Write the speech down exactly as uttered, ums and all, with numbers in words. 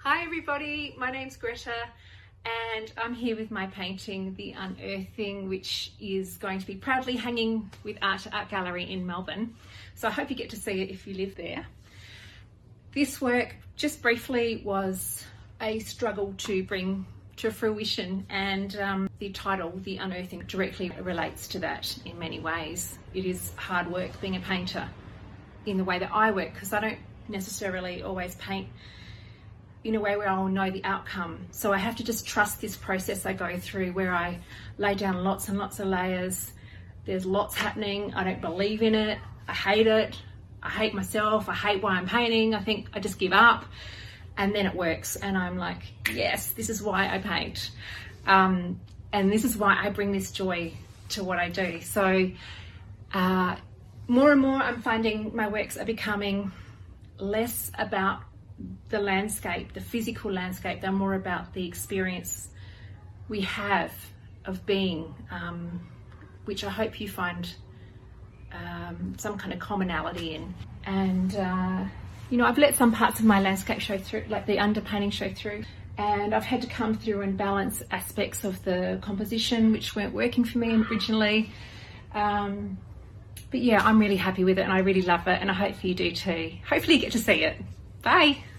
Hi everybody, my name's Greta and I'm here with my painting, The Unearthing, which is going to be proudly hanging with Art to Art Gallery in Melbourne. So I hope you get to see it if you live there. This work, just briefly, was a struggle to bring to fruition, and um, the title, The Unearthing, directly relates to that in many ways. It is hard work being a painter in the way that I work, because I don't necessarily always paint in a way where I'll know the outcome. So I have to just trust this process I go through, where I lay down lots and lots of layers. There's lots happening. I don't believe in it. I hate it. I hate myself. I hate why I'm painting. I think I just give up. And then it works. And I'm like, yes, this is why I paint. Um, and this is why I bring this joy to what I do. So uh, more and more I'm finding my works are becoming less about the landscape, the physical landscape. They're more about the experience we have of being, um, which I hope you find um, some kind of commonality in. And uh, you know, I've let some parts of my landscape show through, like the underpainting show through, and I've had to come through and balance aspects of the composition which weren't working for me originally. Um, but yeah, I'm really happy with it and I really love it, and I hope you do too. Hopefully you get to see it. Bye.